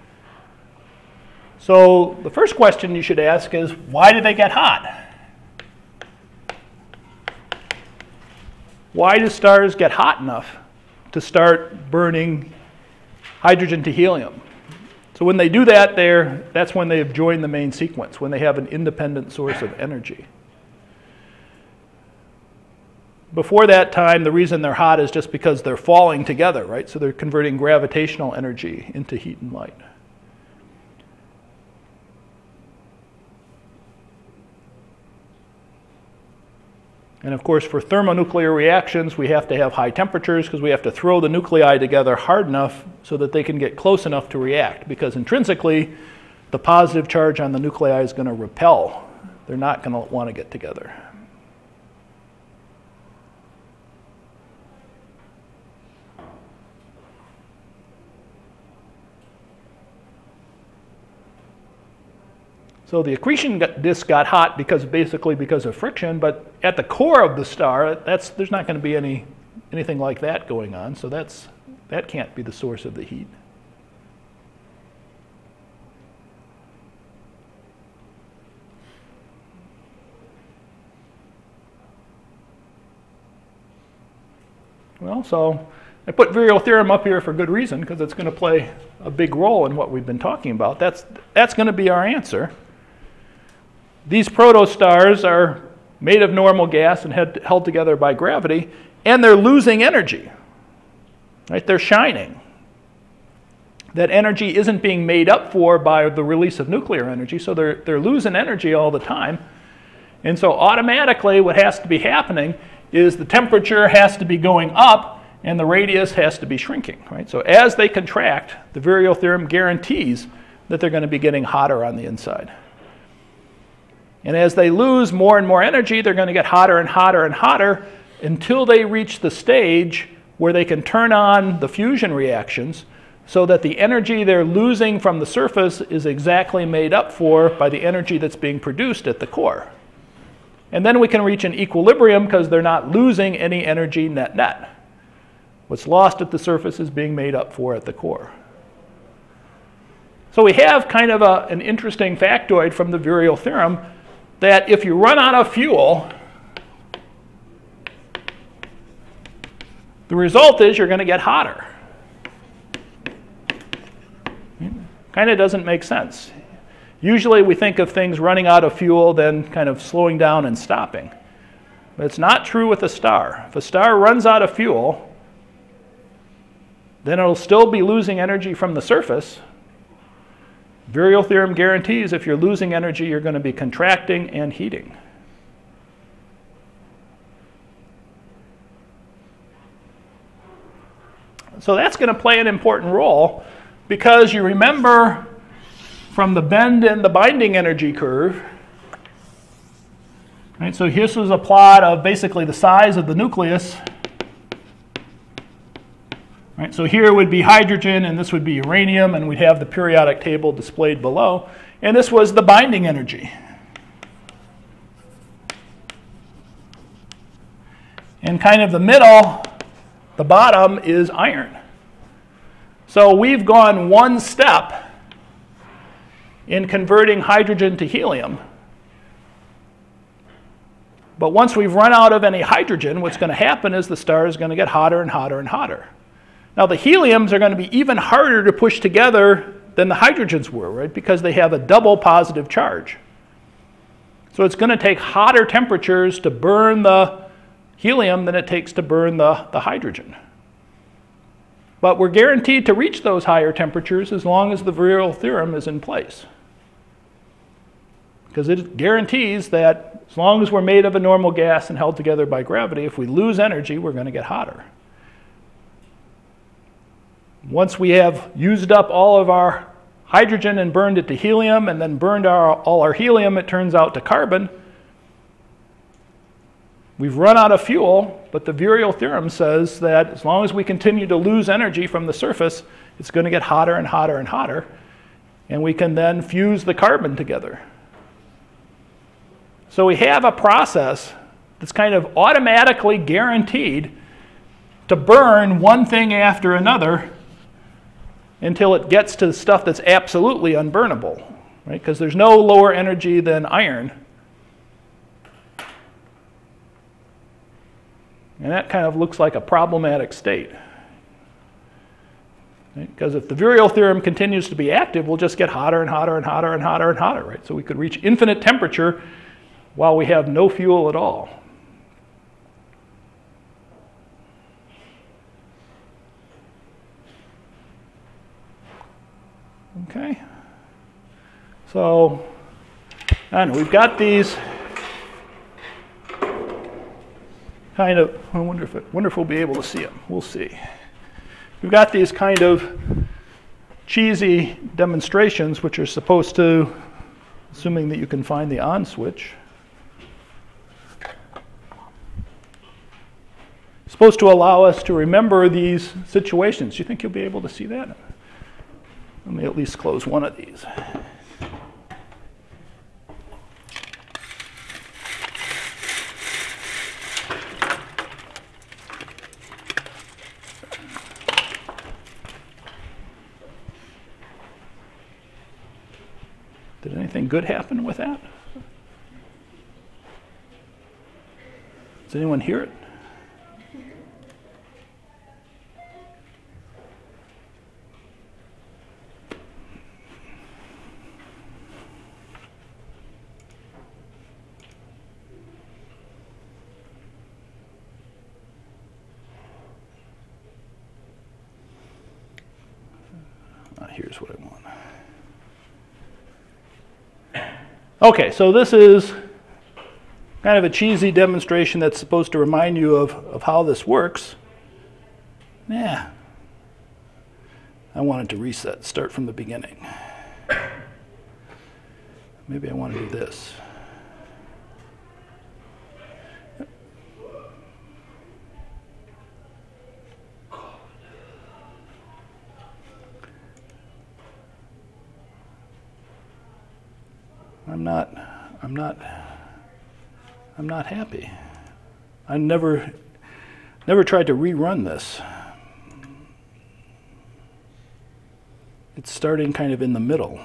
So the first question you should ask is, why did they get hot? Why do stars get hot enough to start burning hydrogen to helium? So when they do that, that's when they have joined the main sequence, when they have an independent source of energy. Before that time, the reason they're hot is just because they're falling together, right? So they're converting gravitational energy into heat and light. And of course, for thermonuclear reactions, we have to have high temperatures because we have to throw the nuclei together hard enough so that they can get close enough to react, because intrinsically, the positive charge on the nuclei is going to repel. They're not going to want to get together. So the accretion disk got hot basically because of friction, but at the core of the star, there's not going to be anything like that going on, so that can't be the source of the heat. Well, so I put virial theorem up here for good reason, because it's going to play a big role in what we've been talking about. That's going to be our answer. These protostars are made of normal gas and held together by gravity, and they're losing energy. Right? They're shining. That energy isn't being made up for by the release of nuclear energy, so they're losing energy all the time. And so automatically what has to be happening is the temperature has to be going up and the radius has to be shrinking. Right? So as they contract, the virial theorem guarantees that they're going to be getting hotter on the inside. And as they lose more and more energy, they're going to get hotter and hotter and hotter until they reach the stage where they can turn on the fusion reactions so that the energy they're losing from the surface is exactly made up for by the energy that's being produced at the core. And then we can reach an equilibrium because they're not losing any energy net. What's lost at the surface is being made up for at the core. So we have kind of an interesting factoid from the virial theorem that if you run out of fuel, the result is you're going to get hotter. Kind of doesn't make sense. Usually we think of things running out of fuel, then kind of slowing down and stopping. But it's not true with a star. If a star runs out of fuel, then it'll still be losing energy from the surface. Virial theorem guarantees if you're losing energy, you're going to be contracting and heating. So that's going to play an important role because you remember from the bend in the binding energy curve, right? So this was a plot of basically the size of the nucleus. Right, so here would be hydrogen, and this would be uranium, and we'd have the periodic table displayed below. And this was the binding energy. And kind of the middle, the bottom, is iron. So we've gone one step in converting hydrogen to helium. But once we've run out of any hydrogen, what's going to happen is the star is going to get hotter and hotter and hotter. Now, the heliums are going to be even harder to push together than the hydrogens were, right? Because they have a double positive charge. So it's going to take hotter temperatures to burn the helium than it takes to burn the hydrogen. But we're guaranteed to reach those higher temperatures as long as the virial theorem is in place. Because it guarantees that as long as we're made of a normal gas and held together by gravity, if we lose energy, we're going to get hotter. Once we have used up all of our hydrogen and burned it to helium and then burned all our helium, it turns out to carbon. We've run out of fuel, but the virial theorem says that as long as we continue to lose energy from the surface, it's going to get hotter and hotter and hotter, and we can then fuse the carbon together. So we have a process that's kind of automatically guaranteed to burn one thing after another until it gets to the stuff that's absolutely unburnable, right? Because there's no lower energy than iron. And that kind of looks like a problematic state. Because if the virial theorem continues to be active, we'll just get hotter and hotter and hotter and hotter and hotter, right? So we could reach infinite temperature while we have no fuel at all. Okay. So, I don't know, we've got these kind of, I wonder if we'll be able to see them. We'll see. We've got these kind of cheesy demonstrations which are supposed to, assuming that you can find the on switch, supposed to allow us to remember these situations. Do you think you'll be able to see that? Let me at least close one of these. Did anything good happen with that? Does anyone hear it? Here's what I want. Okay, so this is kind of a cheesy demonstration that's supposed to remind you of how this works. Yeah. I wanted to reset, start from the beginning. Maybe I want to do this. I'm not happy. I never tried to rerun this. It's starting kind of in the middle.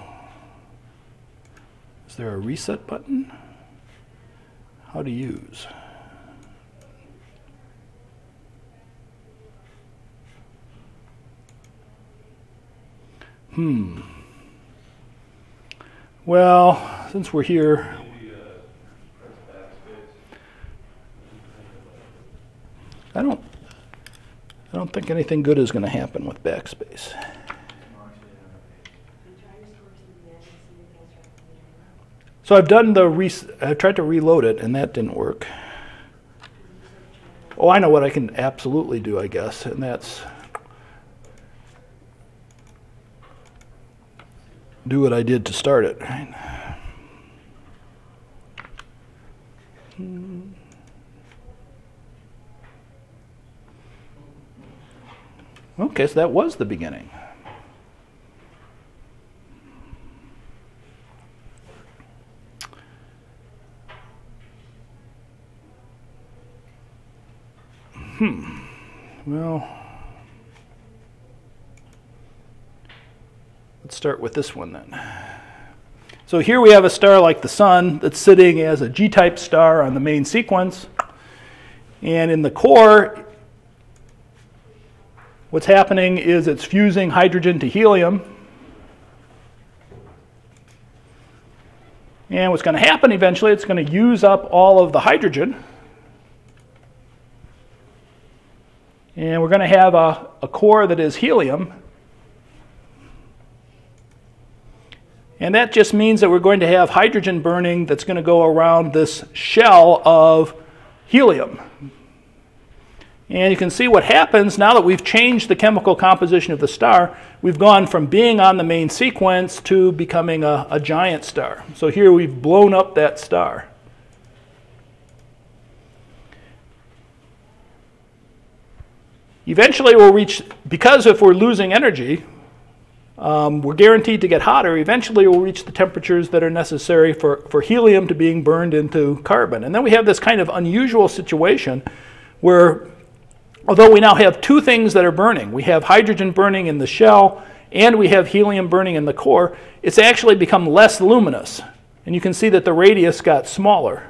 Is there a reset button? How to use? Well, since we're here, I don't think anything good is going to happen with backspace. So I've done I tried to reload it, and that didn't work. Oh, I know what I can absolutely do, I guess, and that's do what I did to start it, right? Okay, so that was the beginning. Well, let's start with this one then. So here we have a star like the Sun that's sitting as a G-type star on the main sequence. And in the core, what's happening is it's fusing hydrogen to helium. And what's going to happen eventually, it's going to use up all of the hydrogen. And we're going to have a core that is helium. And that just means that we're going to have hydrogen burning that's going to go around this shell of helium. And you can see what happens now that we've changed the chemical composition of the star. We've gone from being on the main sequence to becoming a giant star. So here we've blown up that star. Eventually we'll reach, because if we're losing energy, we're guaranteed to get hotter. Eventually we'll reach the temperatures that are necessary for helium to being burned into carbon. And then we have this kind of unusual situation where, although we now have two things that are burning, we have hydrogen burning in the shell and we have helium burning in the core, it's actually become less luminous. And you can see that the radius got smaller.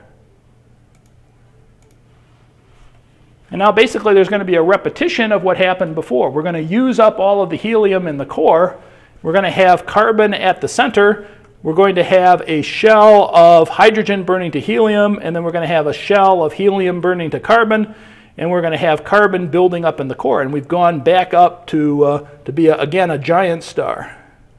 And now basically there's going to be a repetition of what happened before. We're going to use up all of the helium in the core. We're going to have carbon at the center. We're going to have a shell of hydrogen burning to helium, and then we're going to have a shell of helium burning to carbon, and we're going to have carbon building up in the core. And we've gone back up to be, again, a giant star.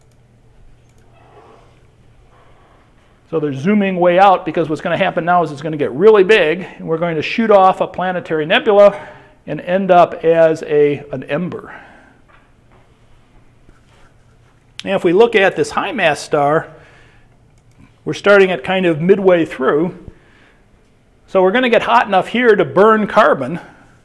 So they're zooming way out because what's going to happen now is it's going to get really big, and we're going to shoot off a planetary nebula and end up as an ember. Now if we look at this high mass star, we're starting at kind of midway through. So we're going to get hot enough here to burn carbon.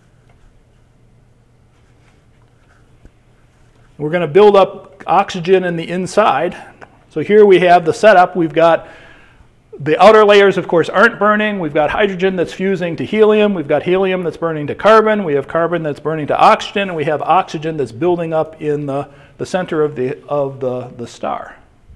We're going to build up oxygen in the inside. So here we have the setup. We've got the outer layers, of course, aren't burning. We've got hydrogen that's fusing to helium. We've got helium that's burning to carbon. We have carbon that's burning to oxygen. And we have oxygen that's building up in the center of the star.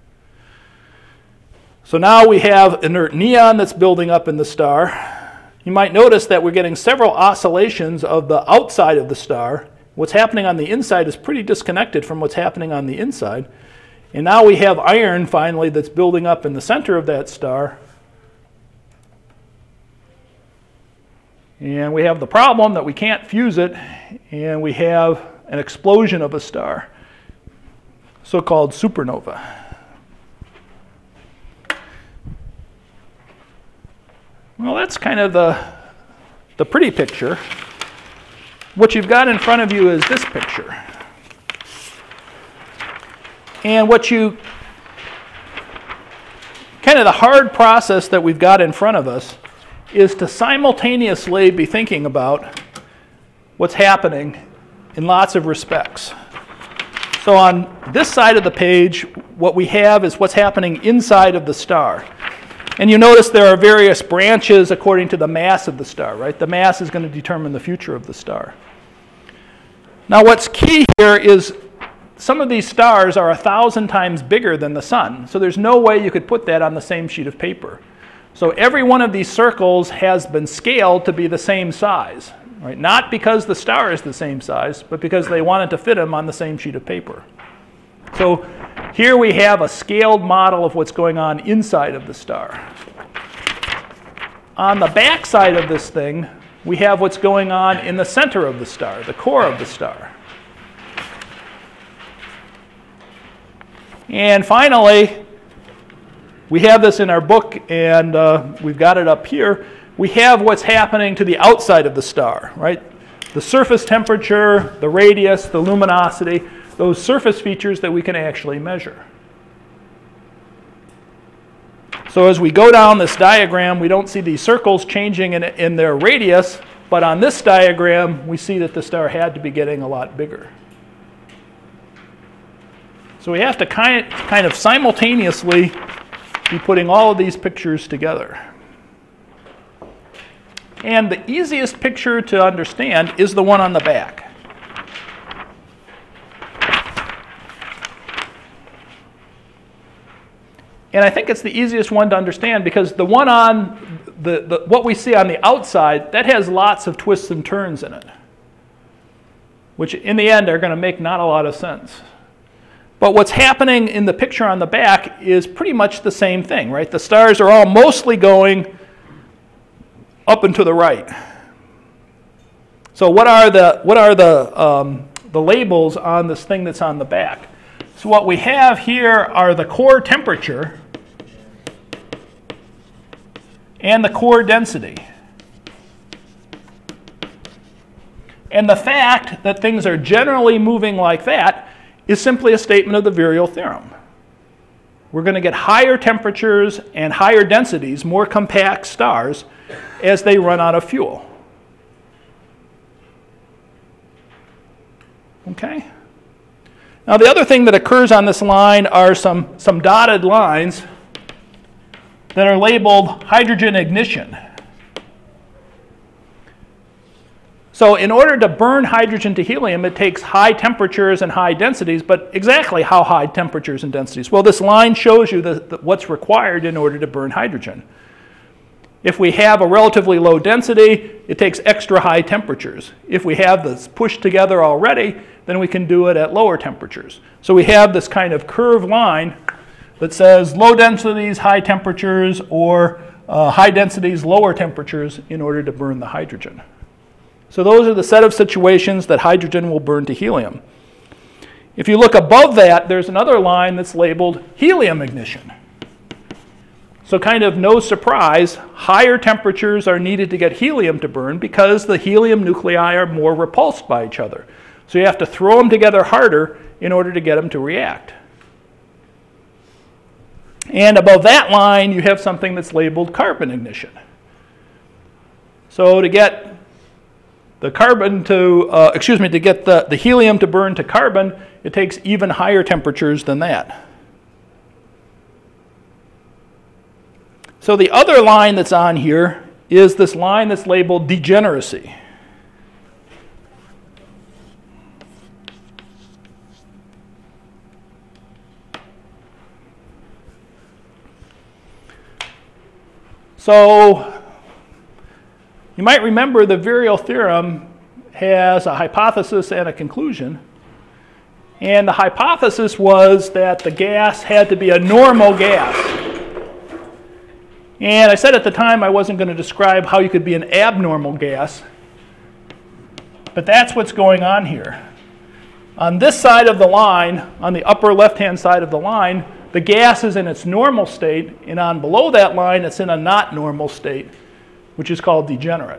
So now we have inert neon that's building up in the star. You might notice that we're getting several oscillations of the outside of the star. What's happening on the inside is pretty disconnected from what's happening on the inside. And now we have iron, finally, that's building up in the center of that star. And we have the problem that we can't fuse it, and we have an explosion of a star, so-called supernova. Well, that's kind of the pretty picture. What you've got in front of you is this picture. And kind of the hard process that we've got in front of us is to simultaneously be thinking about what's happening in lots of respects. So on this side of the page, what we have is what's happening inside of the star. And you notice there are various branches according to the mass of the star, right? The mass is going to determine the future of the star. Now what's key here is some of these stars are 1,000 times bigger than the sun, so there's no way you could put that on the same sheet of paper. So every one of these circles has been scaled to be the same size, right? Not because the star is the same size, but because they wanted to fit them on the same sheet of paper. So here we have a scaled model of what's going on inside of the star. On the back side of this thing, we have what's going on in the center of the star, the core of the star. And finally, we have this in our book, and we've got it up here. We have what's happening to the outside of the star, right? The surface temperature, the radius, the luminosity, those surface features that we can actually measure. So as we go down this diagram, we don't see these circles changing in their radius, but on this diagram, we see that the star had to be getting a lot bigger. So we have to kind of simultaneously be putting all of these pictures together. And the easiest picture to understand is the one on the back. And I think it's the easiest one to understand because the one on what we see on the outside, that has lots of twists and turns in it, which in the end are going to make not a lot of sense. But what's happening in the picture on the back is pretty much the same thing, right? The stars are all mostly going up and to the right. So what are the labels on this thing that's on the back? So what we have here are the core temperature and the core density. And the fact that things are generally moving like that is simply a statement of the virial theorem. We're going to get higher temperatures and higher densities, more compact stars, as they run out of fuel. Okay? Now the other thing that occurs on this line are some dotted lines that are labeled hydrogen ignition. So in order to burn hydrogen to helium, it takes high temperatures and high densities, but exactly how high temperatures and densities? Well, this line shows you what's required in order to burn hydrogen. If we have a relatively low density, it takes extra high temperatures. If we have this pushed together already, then we can do it at lower temperatures. So we have this kind of curved line that says low densities, high temperatures, or high densities, lower temperatures in order to burn the hydrogen. So those are the set of situations that hydrogen will burn to helium. If you look above that, there's another line that's labeled helium ignition. So kind of no surprise, higher temperatures are needed to get helium to burn because the helium nuclei are more repulsed by each other. So you have to throw them together harder in order to get them to react. And above that line, you have something that's labeled carbon ignition. So to get the carbon to, to get the helium to burn to carbon, it takes even higher temperatures than that. So the other line that's on here is this line that's labeled degeneracy. So you might remember the virial theorem has a hypothesis and a conclusion. And the hypothesis was that the gas had to be a normal gas. And I said at the time I wasn't going to describe how you could be an abnormal gas. But that's what's going on here. On this side of the line, on the upper left-hand side of the line, the gas is in its normal state, and on below that line, it's in a not normal state, which is called degenerate.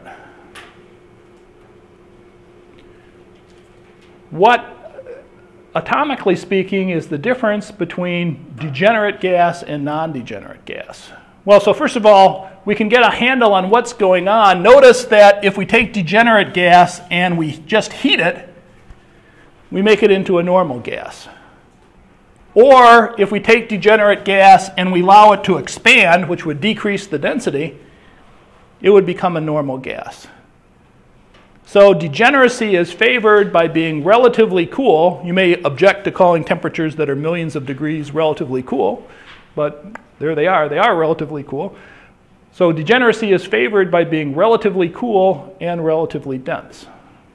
What, atomically speaking, is the difference between degenerate gas and non-degenerate gas? Well, so first of all, we can get a handle on what's going on. Notice that if we take degenerate gas and we just heat it, we make it into a normal gas. Or if we take degenerate gas and we allow it to expand, which would decrease the density, it would become a normal gas. So degeneracy is favored by being relatively cool. You may object to calling temperatures that are millions of degrees relatively cool, but there they are relatively cool. So degeneracy is favored by being relatively cool and relatively dense.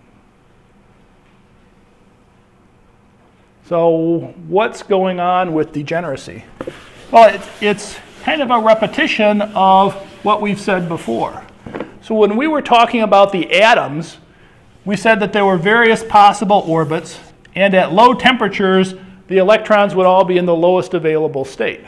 So what's going on with degeneracy? Well, it's kind of a repetition of what we've said before. So when we were talking about the atoms, we said that there were various possible orbits, and at low temperatures, the electrons would all be in the lowest available state.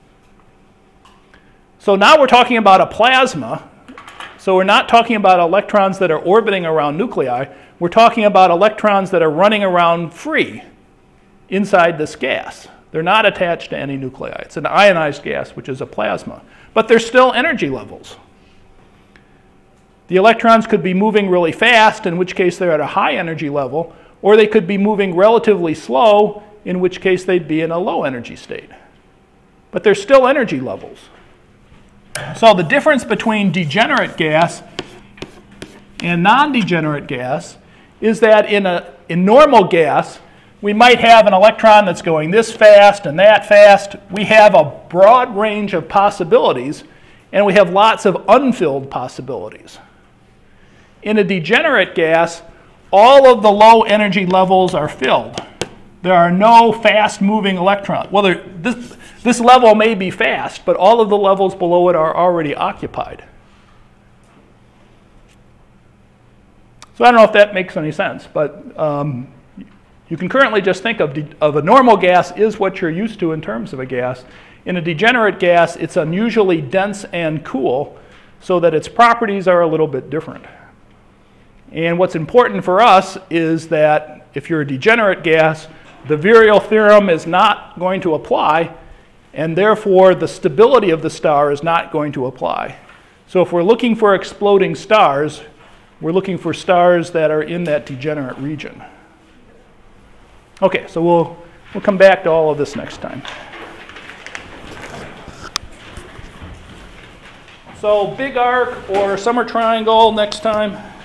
So now we're talking about a plasma. So we're not talking about electrons that are orbiting around nuclei. We're talking about electrons that are running around free inside this gas. They're not attached to any nuclei. It's an ionized gas, which is a plasma. But there's still energy levels. The electrons could be moving really fast, in which case they're at a high energy level, or they could be moving relatively slow, in which case they'd be in a low energy state. But there's still energy levels. So the difference between degenerate gas and non-degenerate gas is that in normal gas, we might have an electron that's going this fast and that fast. We have a broad range of possibilities, and we have lots of unfilled possibilities. In a degenerate gas, all of the low energy levels are filled. There are no fast-moving electrons. Well, this level may be fast, but all of the levels below it are already occupied. So I don't know if that makes any sense, but you can currently just think of a normal gas is what you're used to in terms of a gas. In a degenerate gas, it's unusually dense and cool, so that its properties are a little bit different. And what's important for us is that if you're a degenerate gas, the virial theorem is not going to apply, and therefore the stability of the star is not going to apply. So if we're looking for exploding stars, we're looking for stars that are in that degenerate region. Okay, so we'll come back to all of this next time. So big arc or summer triangle next time.